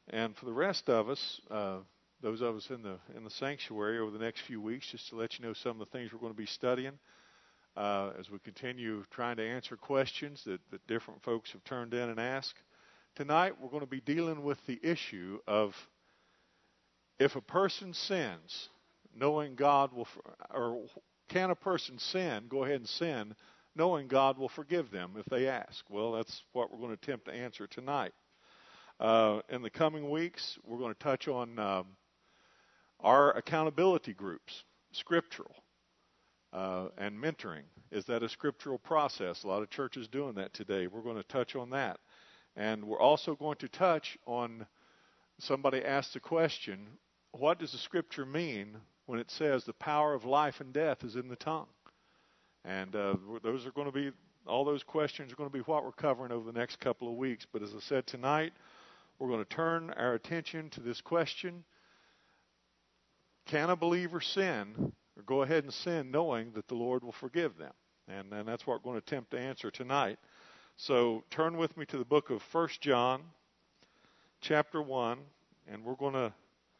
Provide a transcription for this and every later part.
And for the rest of us, those of us in the sanctuary over the next few weeks, just to let you know some of the things we're going to be studying as we continue trying to answer questions that different folks have turned in and asked. Tonight we're going to be dealing with the issue of if a person sins, knowing God will, or can a person sin, go ahead and sin, knowing God will forgive them if they ask? Well, that's what we're going to attempt to answer tonight. In the coming weeks, we're going to touch on our accountability groups, scriptural, and mentoring. Is that a scriptural process? A lot of churches doing that today. We're going to touch on that. And we're also going to touch on, somebody asked the question, what does the scripture mean when it says the power of life and death is in the tongue? And those are going to be, all those questions are going to be what we're covering over the next couple of weeks. But as I said tonight, we're going to turn our attention to this question: can a believer sin, or go ahead and sin knowing that the Lord will forgive them? And that's what we're going to attempt to answer tonight. So turn with me to the book of 1 John, chapter 1, and we're going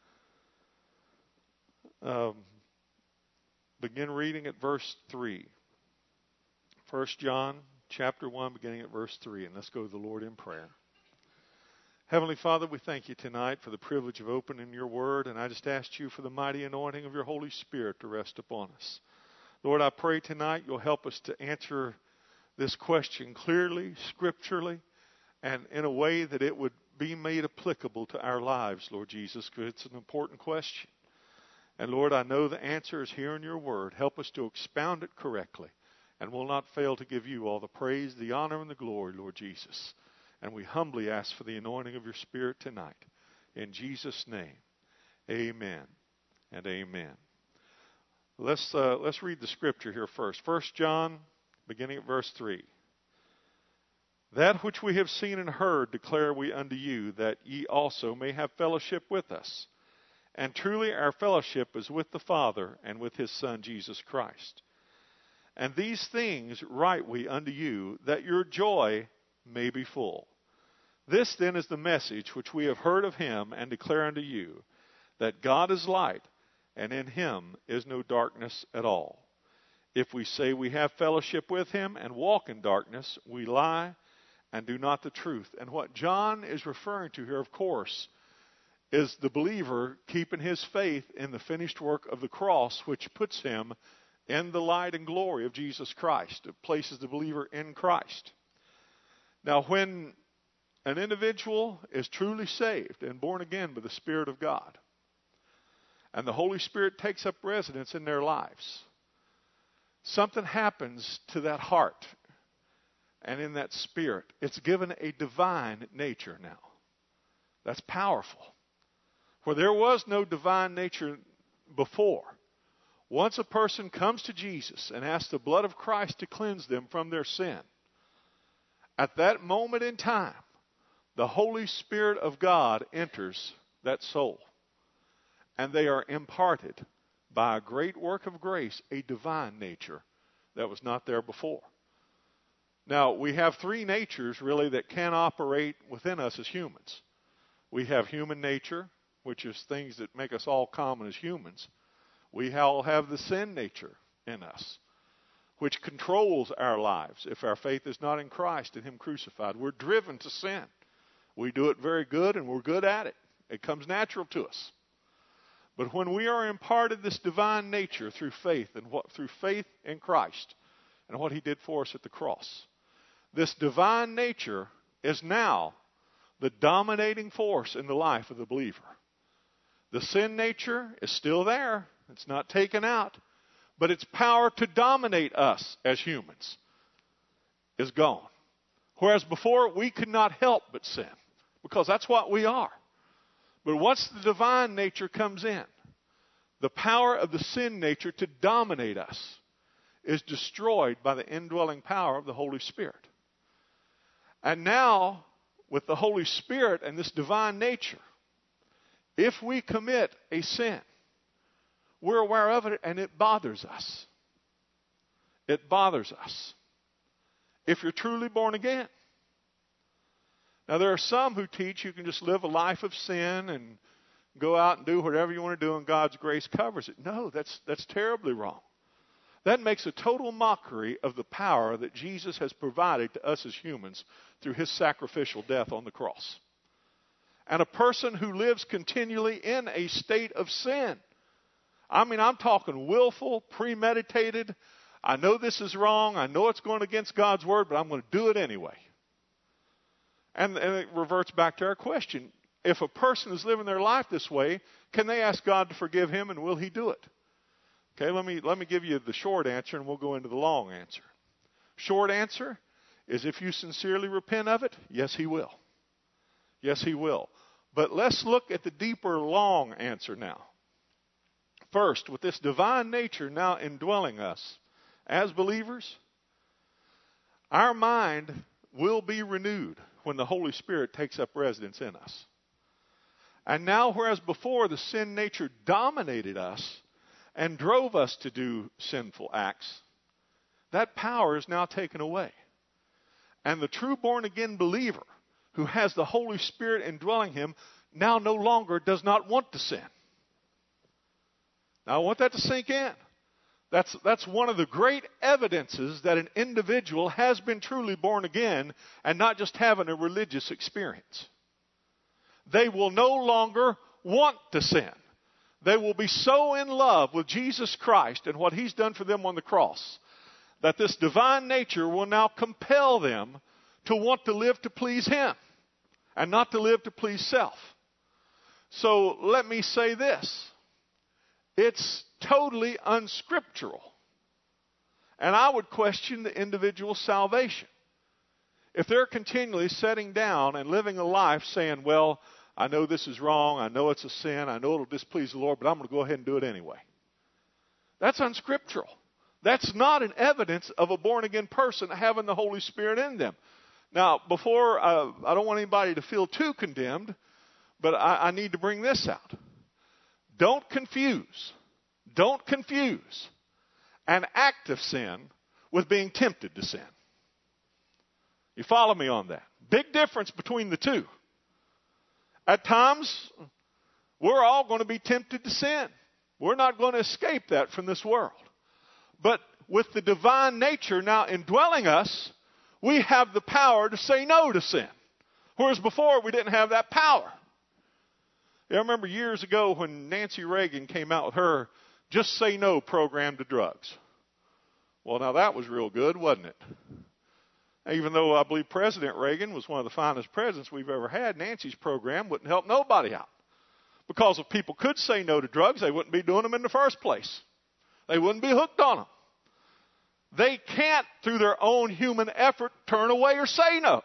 to begin reading at verse 3. 1 John, chapter 1, beginning at verse 3, and let's go to the Lord in prayer. Heavenly Father, we thank you tonight for the privilege of opening your word, and I just ask you for the mighty anointing of your Holy Spirit to rest upon us. Lord, I pray tonight you'll help us to answer this question clearly, scripturally, and in a way that it would be made applicable to our lives, Lord Jesus, because it's an important question. And Lord, I know the answer is here in your word. Help us to expound it correctly, and we'll not fail to give you all the praise, the honor, and the glory, Lord Jesus. And we humbly ask for the anointing of your Spirit tonight. In Jesus' name, amen and amen. Let's read the scripture here first. 1 John, beginning at verse 3. That which we have seen and heard declare we unto you, that ye also may have fellowship with us. And truly our fellowship is with the Father and with his Son Jesus Christ. And these things write we unto you, that your joy may be full. This then is the message which we have heard of him and declare unto you, that God is light, and in him is no darkness at all. If we say we have fellowship with him and walk in darkness, we lie and do not the truth. And what John is referring to here, of course, is the believer keeping his faith in the finished work of the cross, which puts him in the light and glory of Jesus Christ. It places the believer in Christ. Now, when an individual is truly saved and born again by the Spirit of God, and the Holy Spirit takes up residence in their lives, something happens to that heart and in that spirit. It's given a divine nature now. That's powerful. Where there was no divine nature before, once a person comes to Jesus and asks the blood of Christ to cleanse them from their sin, at that moment in time, the Holy Spirit of God enters that soul. And they are imparted by a great work of grace, a divine nature that was not there before. Now, we have three natures really that can operate within us as humans. We have human nature, which is things that make us all common as humans. We all have the sin nature in us, which controls our lives. If our faith is not in Christ and him crucified, we're driven to sin. We do it very good, and we're good at it. It comes natural to us. But when we are imparted this divine nature through faith in Christ and what he did for us at the cross, this divine nature is now the dominating force in the life of the believer. The sin nature is still there. It's not taken out. But its power to dominate us as humans is gone. Whereas before, we could not help but sin, because that's what we are. But once the divine nature comes in, the power of the sin nature to dominate us is destroyed by the indwelling power of the Holy Spirit. And now, with the Holy Spirit and this divine nature, if we commit a sin, we're aware of it and it bothers us. It bothers us. If you're truly born again. Now, there are some who teach you can just live a life of sin and go out and do whatever you want to do and God's grace covers it. No, that's terribly wrong. That makes a total mockery of the power that Jesus has provided to us as humans through his sacrificial death on the cross. And a person who lives continually in a state of sin. I mean, I'm talking willful, premeditated. I know this is wrong. I know it's going against God's word, but I'm going to do it anyway. And it reverts back to our question. If a person is living their life this way, can they ask God to forgive him, and will he do it? Okay, let me give you the short answer, and we'll go into the long answer. Short answer is if you sincerely repent of it, yes, he will. Yes, he will. But let's look at the deeper, long answer now. First, with this divine nature now indwelling us as believers, our mind will be renewed when the Holy Spirit takes up residence in us. And now, whereas before the sin nature dominated us and drove us to do sinful acts, that power is now taken away. And the true born-again believer who has the Holy Spirit indwelling him now no longer does not want to sin. Now, I want that to sink in. That's one of the great evidences that an individual has been truly born again and not just having a religious experience. They will no longer want to sin. They will be so in love with Jesus Christ and what he's done for them on the cross that this divine nature will now compel them to want to live to please him and not to live to please self. So let me say this. It's totally unscriptural. And I would question the individual's salvation. If they're continually sitting down and living a life saying, well, I know this is wrong, I know it's a sin, I know it'll displease the Lord, but I'm going to go ahead and do it anyway. That's unscriptural. That's not an evidence of a born-again person having the Holy Spirit in them. Now, before, I don't want anybody to feel too condemned, but I need to bring this out. Don't confuse an act of sin with being tempted to sin. You follow me on that? Big difference between the two. At times, we're all going to be tempted to sin. We're not going to escape that from this world. But with the divine nature now indwelling us, we have the power to say no to sin. Whereas before, we didn't have that power. I remember years ago when Nancy Reagan came out with her Just Say No program to drugs. Well, now that was real good, wasn't it? Even though I believe President Reagan was one of the finest presidents we've ever had, Nancy's program wouldn't help nobody out. Because if people could say no to drugs, they wouldn't be doing them in the first place. They wouldn't be hooked on them. They can't, through their own human effort, turn away or say no.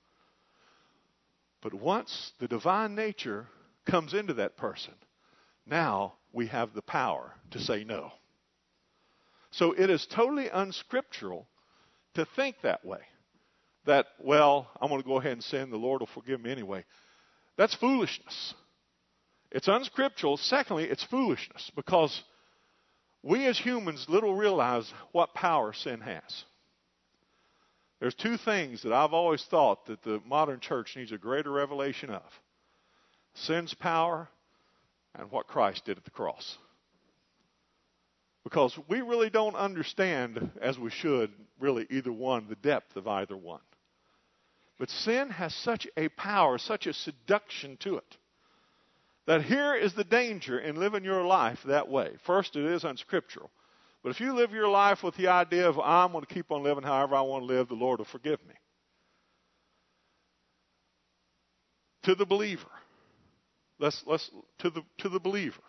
But once the divine nature comes into that person, now we have the power to say no. So it is totally unscriptural to think that way. That, well, I'm going to go ahead and sin, the Lord will forgive me anyway. That's foolishness. It's unscriptural. Secondly, it's foolishness because we as humans little realize what power sin has. There's two things that I've always thought that the modern church needs a greater revelation of. Sin's power and what Christ did at the cross. Because we really don't understand, as we should, really either one, the depth of either one. But sin has such a power, such a seduction to it, that here is the danger in living your life that way. First, it is unscriptural. But if you live your life with the idea of, I'm going to keep on living however I want to live, the Lord will forgive me. To the believer. To the believer.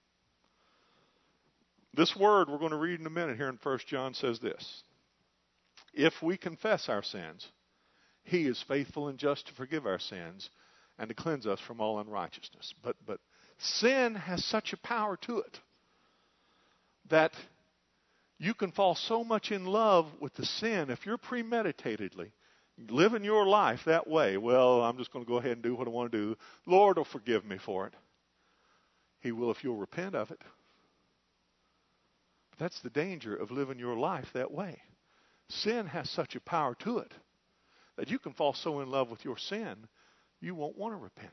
This word we're going to read in a minute here in 1 John says this. If we confess our sins, he is faithful and just to forgive our sins and to cleanse us from all unrighteousness. But sin has such a power to it that you can fall so much in love with the sin if you're premeditatedly living your life that way. Well, I'm just going to go ahead and do what I want to do. The Lord will forgive me for it. He will if you'll repent of it. But that's the danger of living your life that way. Sin has such a power to it that you can fall so in love with your sin you won't want to repent.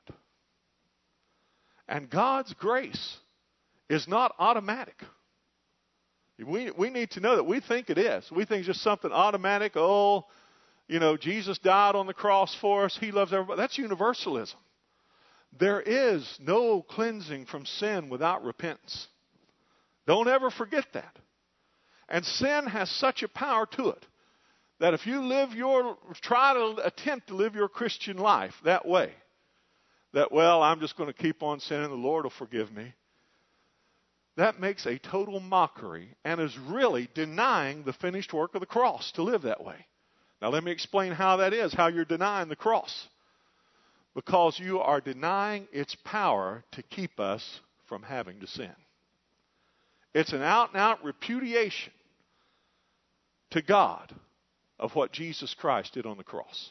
And God's grace is not automatic. We need to know that. We think it is. We think it's just something automatic. Oh, Jesus died on the cross for us. He loves everybody. That's universalism. There is no cleansing from sin without repentance. Don't ever forget that. And sin has such a power to it that if you try to attempt to live your Christian life that way, that, I'm just going to keep on sinning, the Lord will forgive me. That makes a total mockery and is really denying the finished work of the cross to live that way. Now let me explain how that is, how you're denying the cross. Because you are denying its power to keep us from having to sin. It's an out-and-out repudiation to God of what Jesus Christ did on the cross.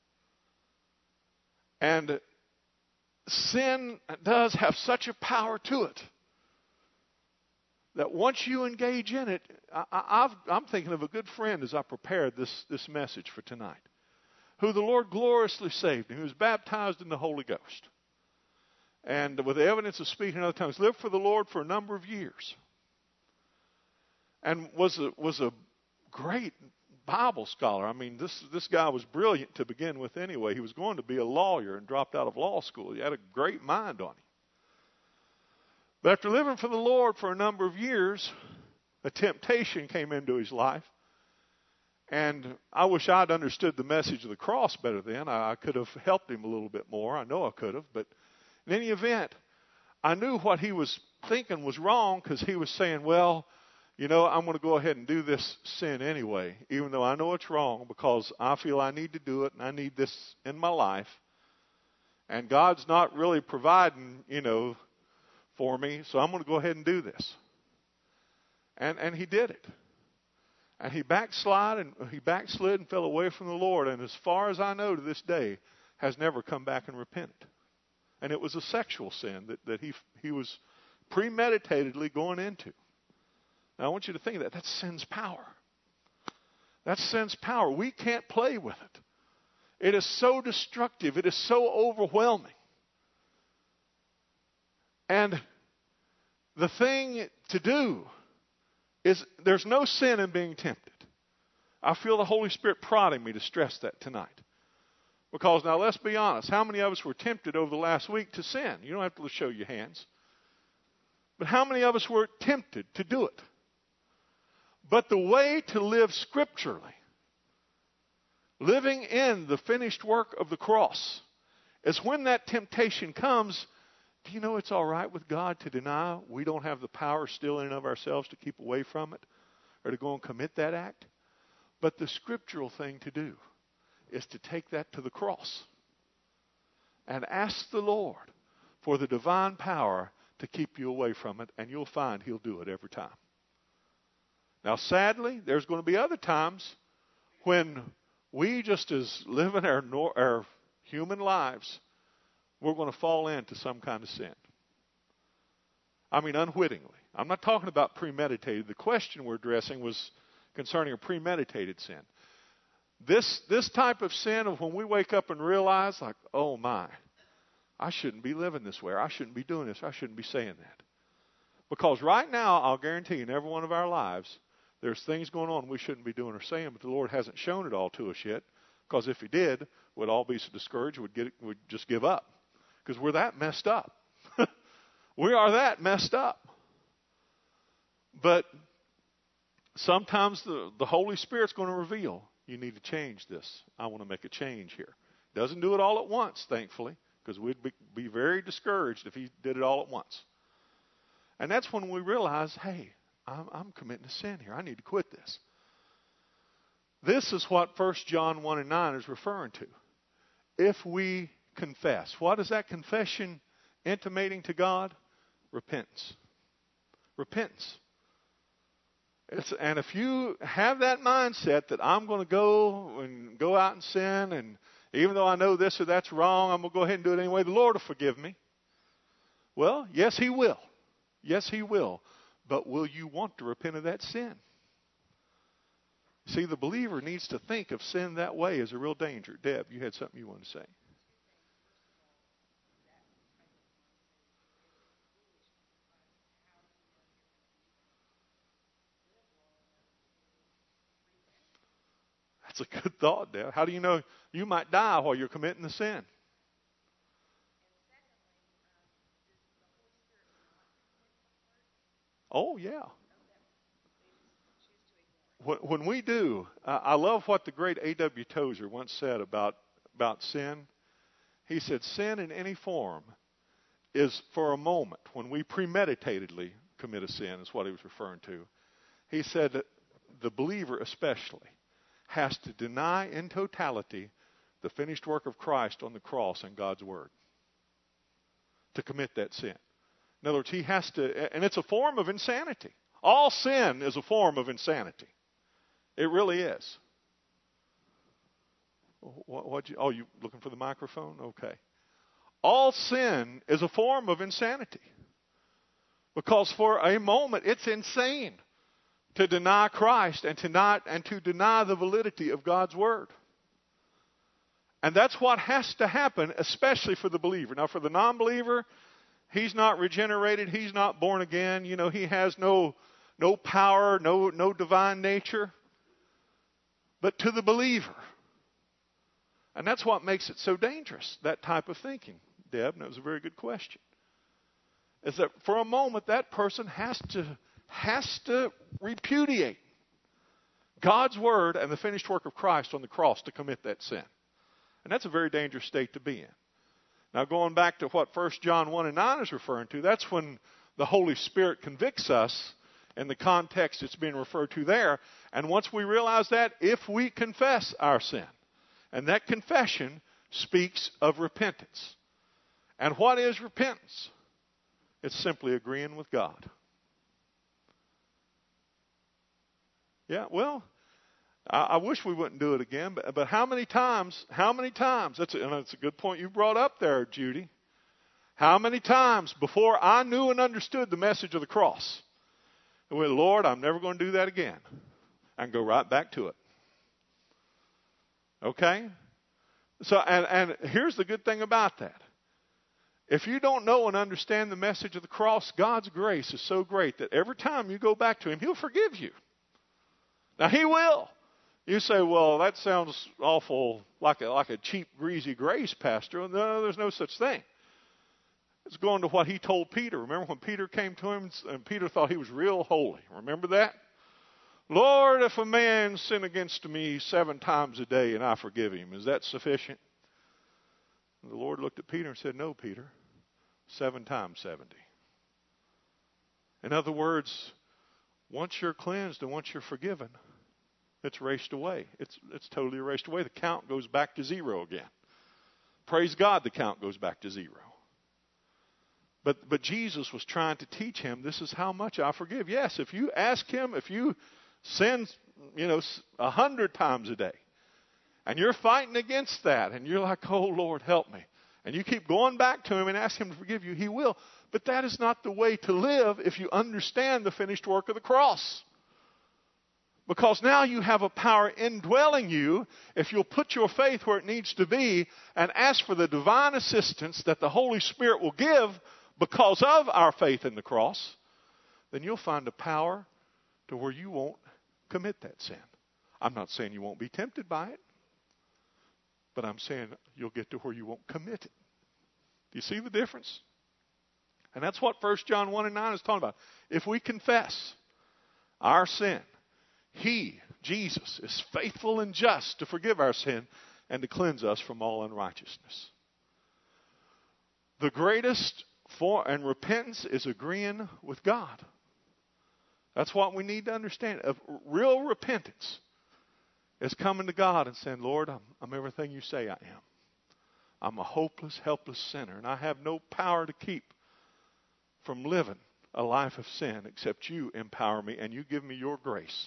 And sin does have such a power to it that once you engage in it, I'm thinking of a good friend as I prepared this message for tonight, who the Lord gloriously saved, and who was baptized in the Holy Ghost, and with the evidence of speaking in other tongues, lived for the Lord for a number of years, and was a great Bible scholar. I mean, this guy was brilliant to begin with anyway. He was going to be a lawyer and dropped out of law school. He had a great mind on him. But after living for the Lord for a number of years, a temptation came into his life. And I wish I'd understood the message of the cross better then. I could have helped him a little bit more. I know I could have. But in any event, I knew what he was thinking was wrong, because he was saying, I'm going to go ahead and do this sin anyway, even though I know it's wrong, because I feel I need to do it and I need this in my life. And God's not really providing, for me, so I'm going to go ahead and do this. And he did it. And he backslid and fell away from the Lord, and as far as I know to this day, has never come back and repented. And it was a sexual sin that he was premeditatedly going into. Now I want you to think of that. That's sin's power. That's sin's power. We can't play with it. It is so destructive. It is so overwhelming. And the thing to do is, there's no sin in being tempted. I feel the Holy Spirit prodding me to stress that tonight. Because now let's be honest. How many of us were tempted over the last week to sin? You don't have to show your hands. But how many of us were tempted to do it? But the way to live scripturally, living in the finished work of the cross, is when that temptation comes, do you know it's all right with God to deny we don't have the power still in and of ourselves to keep away from it or to go and commit that act? But the scriptural thing to do is to take that to the cross and ask the Lord for the divine power to keep you away from it, and you'll find He'll do it every time. Now, sadly, there's going to be other times when we just as living our human lives, we're going to fall into some kind of sin. I mean, unwittingly. I'm not talking about premeditated. The question we're addressing was concerning a premeditated sin. This type of sin of when we wake up and realize, like, oh my, I shouldn't be living this way, or I shouldn't be doing this, or I shouldn't be saying that. Because right now, I'll guarantee you, in every one of our lives, there's things going on we shouldn't be doing or saying, but the Lord hasn't shown it all to us yet. Because if He did, we'd all be so discouraged, we'd just give up. Because we're that messed up. We are that messed up. But sometimes the Holy Spirit's going to reveal, you need to change this. I want to make a change here. Doesn't do it all at once, thankfully, because we'd be very discouraged if He did it all at once. And that's when we realize, hey, I'm committing a sin here. I need to quit this. This is what 1 John 1:9 is referring to. If we confess. What is that confession intimating to God? Repentance. Repentance. And if you have that mindset that I'm going to go out and sin, and even though I know this or that's wrong, I'm going to go ahead and do it anyway, the Lord will forgive me. Well, yes, He will. Yes, He will. But will you want to repent of that sin? See, the believer needs to think of sin that way as a real danger. Deb, you had something you wanted to say. That's a good thought, Deb. How do you know you might die while you're committing the sin? Oh, yeah. When we do, I love what the great A.W. Tozer once said about sin. He said, sin in any form is for a moment, when we premeditatedly commit a sin, is what he was referring to. He said that the believer especially has to deny in totality the finished work of Christ on the cross and God's Word to commit that sin. In other words, he has to, and it's a form of insanity. All sin is a form of insanity. It really is. You looking for the microphone? Okay. All sin is a form of insanity. Because for a moment, it's insane to deny Christ and to deny the validity of God's Word. And that's what has to happen, especially for the believer. Now, for the non-believer, he's not regenerated. He's not born again. You know, he has no power, no divine nature. But to the believer, and that's what makes it so dangerous, that type of thinking, Deb, and that was a very good question, is that for a moment that person has to repudiate God's Word and the finished work of Christ on the cross to commit that sin. And that's a very dangerous state to be in. Now, going back to what 1 John 1 and 9 is referring to, that's when the Holy Spirit convicts us in the context it's being referred to there. And once we realize that, if we confess our sin, and that confession speaks of repentance. And what is repentance? It's simply agreeing with God. Yeah, well, I wish we wouldn't do it again, but how many times, that's a good point you brought up there, Judy. How many times before I knew and understood the message of the cross, I went, Lord, I'm never going to do that again, and go right back to it. Okay? So, and here's the good thing about that. If you don't know and understand the message of the cross, God's grace is so great that every time you go back to Him, He'll forgive you. Now, He will. You say, well, that sounds awful like a cheap, greasy grace, Pastor. No, there's no such thing. It's going to what He told Peter. Remember when Peter came to Him and Peter thought he was real holy? Remember that? Lord, if a man sin against me 7 times a day and I forgive him, is that sufficient? And the Lord looked at Peter and said, no, Peter, 7 times 70. In other words, once you're cleansed and once you're forgiven, it's erased away. It's totally erased away. The count goes back to 0 again. Praise God, the count goes back to 0. But Jesus was trying to teach him, this is how much I forgive. Yes, if you ask Him, if you sin, 100 times a day, and you're fighting against that, and you're like, oh, Lord, help me, and you keep going back to Him and ask Him to forgive you, He will. But that is not the way to live if you understand the finished work of the cross. Because now you have a power indwelling you. If you'll put your faith where it needs to be and ask for the divine assistance that the Holy Spirit will give because of our faith in the cross, then you'll find a power to where you won't commit that sin. I'm not saying you won't be tempted by it, but I'm saying you'll get to where you won't commit it. Do you see the difference? And that's what 1 John 1 and 9 is talking about. If we confess our sin, He, Jesus, is faithful and just to forgive our sin and to cleanse us from all unrighteousness. The greatest form and repentance is agreeing with God. That's what we need to understand. Real repentance is coming to God and saying, Lord, I'm everything you say I am. I'm a hopeless, helpless sinner, and I have no power to keep from living a life of sin except you empower me and you give me your grace.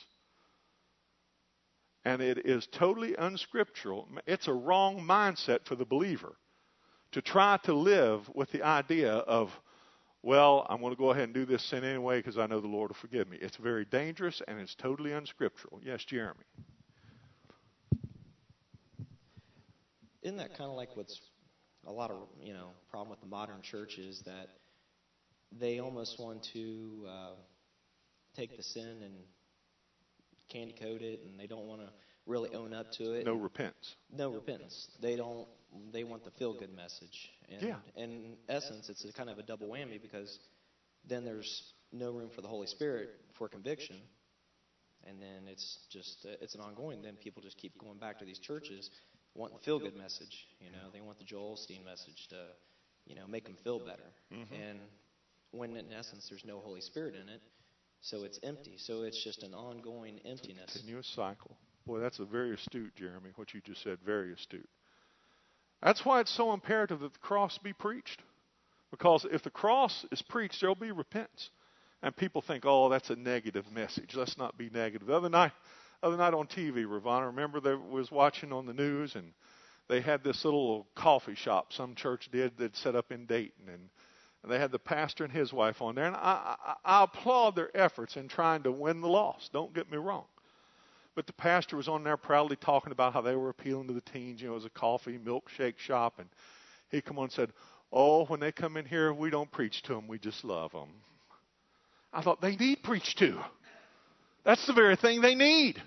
And it is totally unscriptural. It's a wrong mindset for the believer to try to live with the idea of, well, I'm going to go ahead and do this sin anyway because I know the Lord will forgive me. It's very dangerous and it's totally unscriptural. Yes, Jeremy. Isn't that kind of like what's a lot of, problem with the modern church is that they almost want to take the sin and candy coat it, and they don't want to really own up to it. No repentance. No repentance. They want the feel-good message. And Yeah. in essence, it's a kind of a double whammy, because then there's no room for the Holy Spirit for conviction. And then it's just, it's an ongoing. Then people just keep going back to these churches wanting the feel-good message. They want the Joel Osteen message to, make them feel better. Mm-hmm. And when in essence there's no Holy Spirit in it, so it's empty. So it's just an ongoing emptiness. Continuous cycle. Boy, that's a very astute, Jeremy, what you just said, very astute. That's why it's so imperative that the cross be preached. Because if the cross is preached, there will be repentance. And people think, oh, that's a negative message. Let's not be negative. The other night on TV, Ravana, remember they was watching on the news, and they had this little coffee shop some church did that set up in Dayton, and they had the pastor and his wife on there. And I applaud their efforts in trying to win the lost. Don't get me wrong. But the pastor was on there proudly talking about how they were appealing to the teens. It was a coffee, milkshake shop. And he come on and said, oh, when they come in here, we don't preach to them. We just love them. I thought, they need preached to. That's the very thing they need.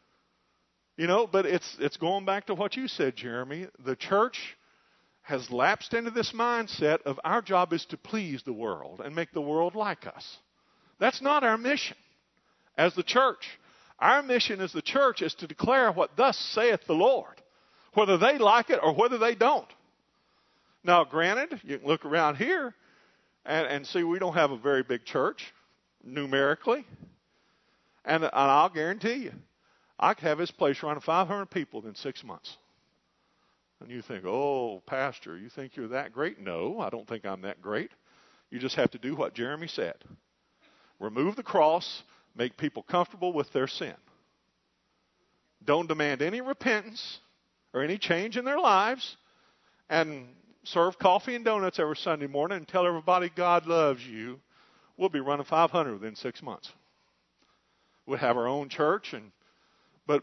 But it's going back to what you said, Jeremy. The church has lapsed into this mindset of our job is to please the world and make the world like us. That's not our mission as the church. Our mission as the church is to declare what thus saith the Lord, whether they like it or whether they don't. Now, granted, you can look around here and see we don't have a very big church numerically. And I'll guarantee you, I could have this place running 500 people in 6 months. And you think, oh, Pastor, you think you're that great? No, I don't think I'm that great. You just have to do what Jeremy said. Remove the cross, make people comfortable with their sin. Don't demand any repentance or any change in their lives, and serve coffee and donuts every Sunday morning and tell everybody God loves you. We'll be running 500 within 6 months. We'll have our own church, but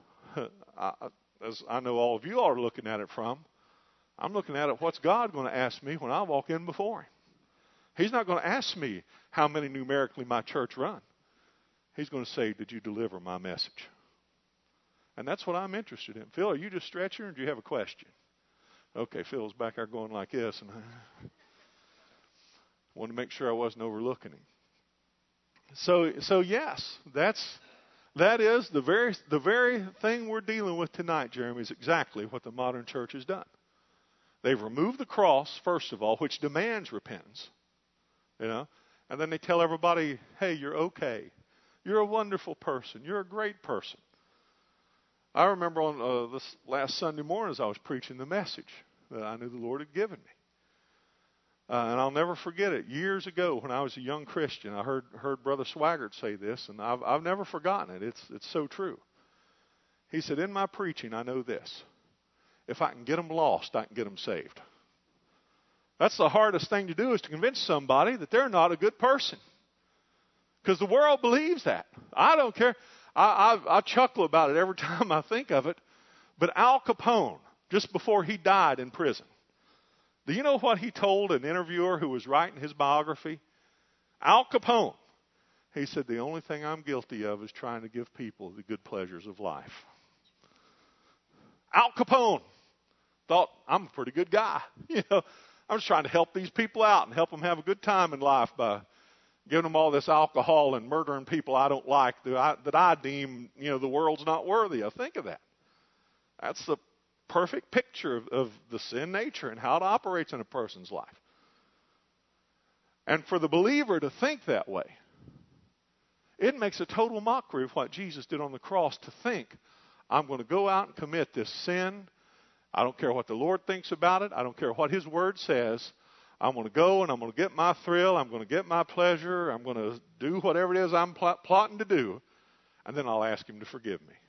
as I know all of you are looking at it from, I'm looking at it, what's God going to ask me when I walk in before Him? He's not going to ask me how many numerically my church run. He's going to say, did you deliver my message? And that's what I'm interested in. Phil, are you just stretching, or do you have a question? Okay, Phil's back there going like this, and I wanted to make sure I wasn't overlooking him. So yes, that is the very thing we're dealing with tonight, Jeremy, is exactly what the modern church has done. They've removed the cross, first of all, which demands repentance, and then they tell everybody, hey, you're okay. You're a wonderful person. You're a great person. I remember on this last Sunday morning as I was preaching the message that I knew the Lord had given me. And I'll never forget it. Years ago, when I was a young Christian, I heard Brother Swaggart say this, and I've never forgotten it. It's so true. He said, in my preaching, I know this. If I can get them lost, I can get them saved. That's the hardest thing to do, is to convince somebody that they're not a good person. Because the world believes that. I don't care. I chuckle about it every time I think of it. But Al Capone, just before he died in prison, do you know what he told an interviewer who was writing his biography? Al Capone. He said, the only thing I'm guilty of is trying to give people the good pleasures of life. Al Capone thought, I'm a pretty good guy. I'm just trying to help these people out and help them have a good time in life by giving them all this alcohol and murdering people I don't like that I deem, the world's not worthy of. Think of that. That's the perfect picture of the sin nature and how it operates in a person's life. And for the believer to think that way, it makes a total mockery of what Jesus did on the cross, to think, I'm going to go out and commit this sin. I don't care what the Lord thinks about it. I don't care what His Word says. I'm going to go and I'm going to get my thrill. I'm going to get my pleasure. I'm going to do whatever it is I'm plotting to do. And then I'll ask Him to forgive me.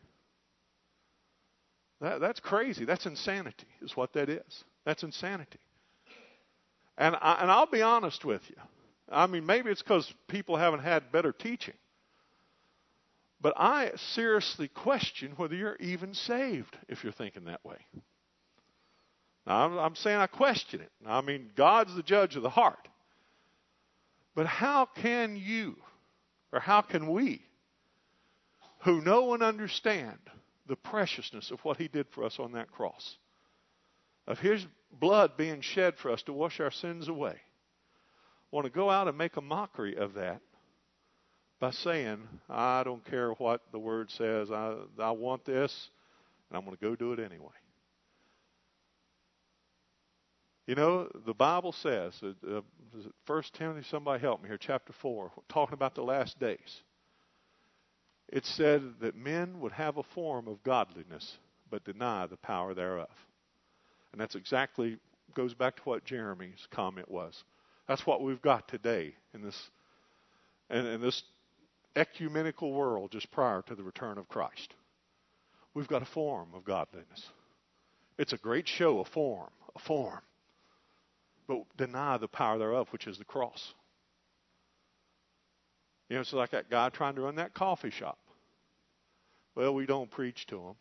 That's crazy. That's insanity, is what that is. That's insanity. And I'll be honest with you. I mean, maybe it's because people haven't had better teaching. But I seriously question whether you're even saved if you're thinking that way. Now, I'm saying I question it. I mean, God's the judge of the heart. But how can you, or how can we, who know and understand the preciousness of what He did for us on that cross, of His blood being shed for us to wash our sins away, want to go out and make a mockery of that by saying, I don't care what the Word says, I want this, and I'm going to go do it anyway. You know, the Bible says, 1 Timothy, somebody help me here, chapter 4, talking about the last days. It said that men would have a form of godliness, but deny the power thereof. And that's exactly, goes back to what Jeremy's comment was. That's what we've got today in this ecumenical world just prior to the return of Christ. We've got a form of godliness. It's a great show, a form, but deny the power thereof, which is the cross. You know, it's like that guy trying to run that coffee shop. Well, we don't preach to him.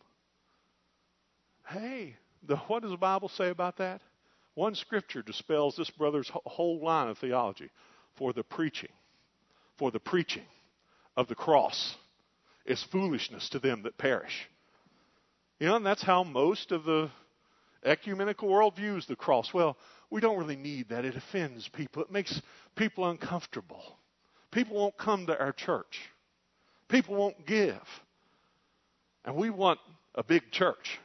Hey, what does the Bible say about that? One scripture dispels this brother's whole line of theology. For the preaching of the cross is foolishness to them that perish. You know, and that's how most of the ecumenical world views the cross. Well, we don't really need that. It offends people. It makes people uncomfortable. People won't come to our church. People won't give. And we want a big church.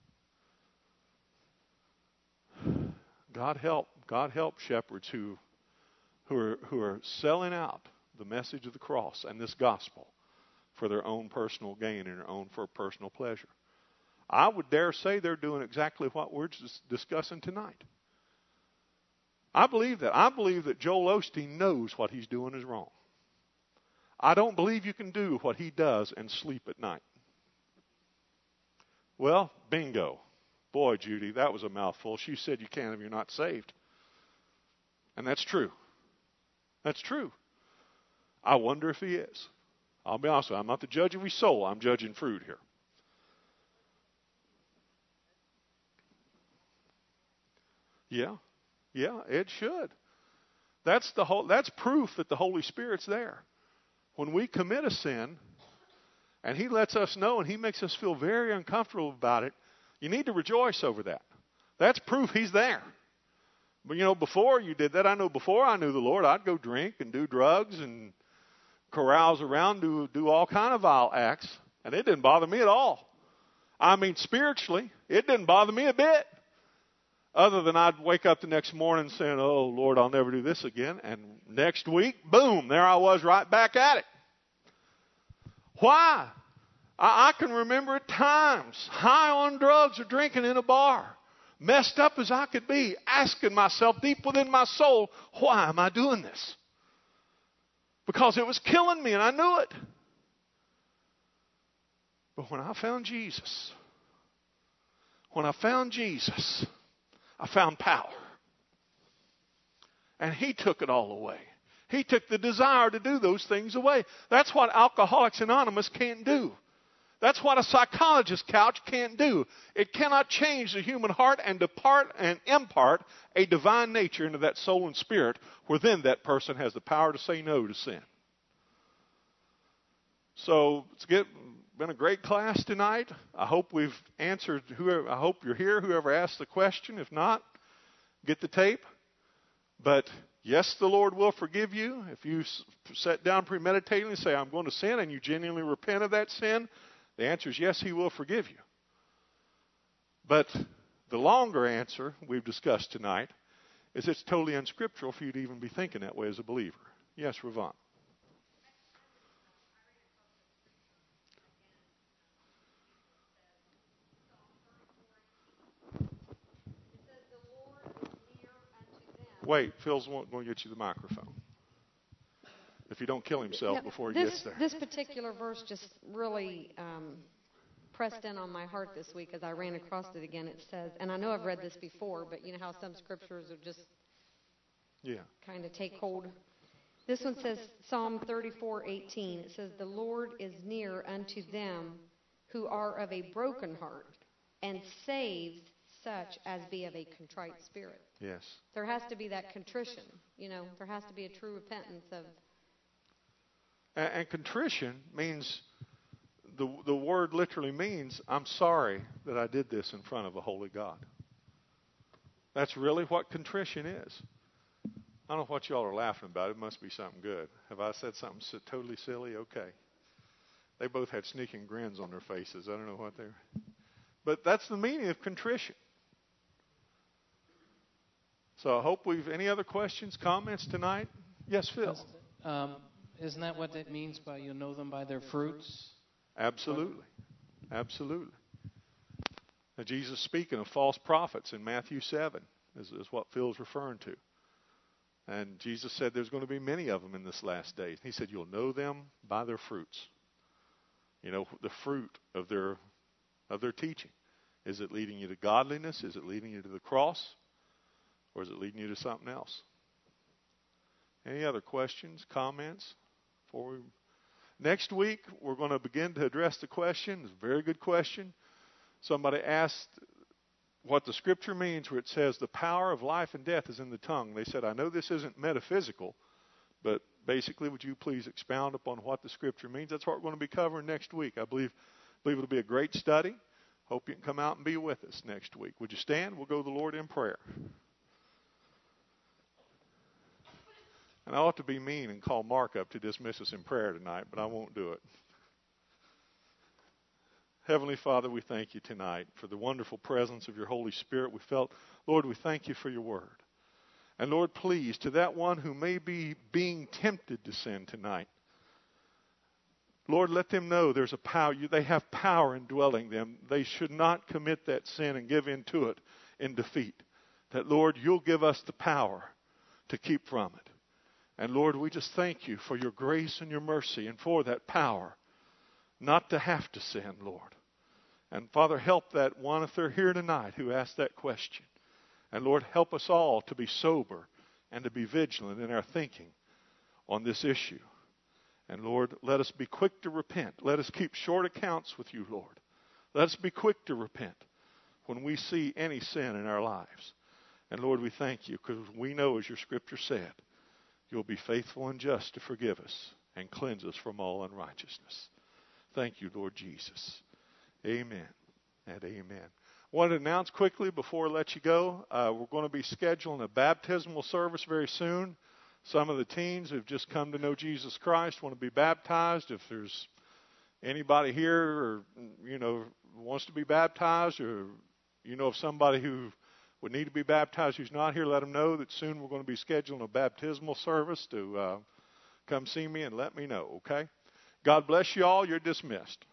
God help shepherds who are selling out the message of the cross and this gospel for their own personal gain and their own for personal pleasure. I would dare say they're doing exactly what we're discussing tonight. I believe that. I believe that Joel Osteen knows what he's doing is wrong. I don't believe you can do what he does and sleep at night. Well, bingo. Boy, Judy, that was a mouthful. She said you can't if you're not saved. And that's true. That's true. I wonder if he is. I'll be honest with you. I'm not the judge of his soul. I'm judging fruit here. Yeah, it should. That's proof that the Holy Spirit's there. When we commit a sin, and He lets us know, and He makes us feel very uncomfortable about it, you need to rejoice over that. That's proof He's there. But you know, before you did that, before I knew the Lord, I'd go drink and do drugs and carouse around, do all kind of vile acts, and it didn't bother me at all. I mean, spiritually, it didn't bother me a bit. Other than I'd wake up the next morning saying, oh, Lord, I'll never do this again. And next week, boom, there I was right back at it. Why? I can remember at times, high on drugs or drinking in a bar, messed up as I could be, asking myself deep within my soul, why am I doing this? Because it was killing me and I knew it. But when I found Jesus, I found power. And He took it all away. He took the desire to do those things away. That's what Alcoholics Anonymous can't do. That's what a psychologist's couch can't do. It cannot change the human heart and depart and impart a divine nature into that soul and spirit, where then that person has the power to say no to sin. So it's been a great class tonight. I hope we've answered I hope you're here, whoever asked the question. If not, get the tape. But yes, the Lord will forgive you. If you sit down premeditating and say, I'm going to sin, and you genuinely repent of that sin, the answer is yes, He will forgive you. But the longer answer we've discussed tonight is it's totally unscriptural for you to even be thinking that way as a believer. Yes, Ravon. Wait, Phil's going to get you the microphone. If you don't kill himself before he gets there. This particular verse just really pressed in on my heart this week as I ran across it again. It says, and I know I've read this before, but you know how some scriptures are just kind of take hold. This one says, Psalm 34:18. It says, the Lord is near unto them who are of a broken heart, and saves such as be of a contrite spirit. Yes. There has to be that contrition. You know, there has to be a true repentance of. And contrition means the word literally means, I'm sorry that I did this in front of a holy God. That's really what contrition is. I don't know what y'all are laughing about. It must be something good. Have I said something totally silly? Okay. They both had sneaking grins on their faces. I don't know what they're... But that's the meaning of contrition. So I hope any other questions, comments tonight? Yes, Phil. Isn't that what that means by you'll know them by their fruits? Absolutely. Absolutely. Now, Jesus speaking of false prophets in Matthew 7 is what Phil's referring to. And Jesus said there's going to be many of them in this last day. He said you'll know them by their fruits. You know, the fruit of their teaching. Is it leading you to godliness? Is it leading you to the cross? Or is it leading you to something else? Any other questions, comments? Next week, we're going to begin to address the question. It's a very good question. Somebody asked what the Scripture means where it says the power of life and death is in the tongue. They said, I know this isn't metaphysical, but basically, would you please expound upon what the Scripture means? That's what we're going to be covering next week. I believe it'll be a great study. Hope you can come out and be with us next week. Would you stand? We'll go to the Lord in prayer. And I ought to be mean and call Mark up to dismiss us in prayer tonight, but I won't do it. Heavenly Father, we thank you tonight for the wonderful presence of your Holy Spirit we felt. Lord, we thank you for your word. And Lord, please, to that one who may be being tempted to sin tonight, Lord, let them know there's a power. They have power indwelling them. They should not commit that sin and give in to it in defeat. That, Lord, you'll give us the power to keep from it. And Lord, we just thank you for your grace and your mercy and for that power not to have to sin, Lord. And Father, help that one if they're here tonight who asked that question. And Lord, help us all to be sober and to be vigilant in our thinking on this issue. And Lord, let us be quick to repent. Let us keep short accounts with you, Lord. Let us be quick to repent when we see any sin in our lives. And Lord, we thank you because we know, as your Scripture said, you'll be faithful and just to forgive us and cleanse us from all unrighteousness. Thank you, Lord Jesus. Amen and amen. I want to announce quickly before I let you go, we're going to be scheduling a baptismal service very soon. Some of the teens who've just come to know Jesus Christ want to be baptized. If there's anybody here or, wants to be baptized, or of somebody who would need to be baptized who's not here, let them know that soon we're going to be scheduling a baptismal service to come see me and let me know, okay? God bless you all. You're dismissed.